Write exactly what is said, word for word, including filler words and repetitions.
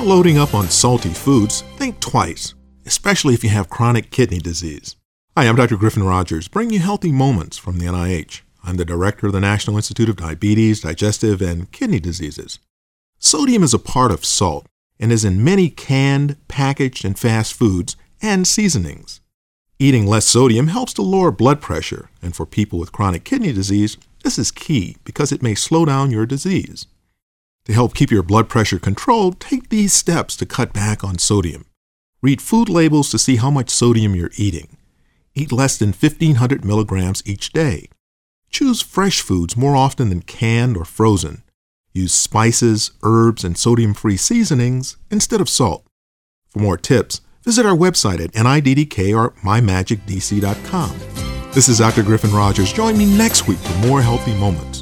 loading up on salty foods, think twice, especially if you have chronic kidney disease. Hi, I'm Doctor Griffin Rogers, bringing you healthy moments from the N I H. I'm the director of the National Institute of Diabetes, Digestive, and Kidney Diseases. Sodium is a part of salt and is in many canned, packaged, and fast foods and seasonings. Eating less sodium helps to lower blood pressure, and for people with chronic kidney disease, this is key because it may slow down your disease. To help keep your blood pressure controlled, take these steps to cut back on sodium. Read food labels to see how much sodium you're eating. Eat less than fifteen hundred milligrams each day. Choose fresh foods more often than canned or frozen. Use spices, herbs, and sodium-free seasonings instead of salt. For more tips, visit our website at N I D D K or my magic D C dot com. This is Doctor Griffin Rogers. Join me next week for more healthy moments.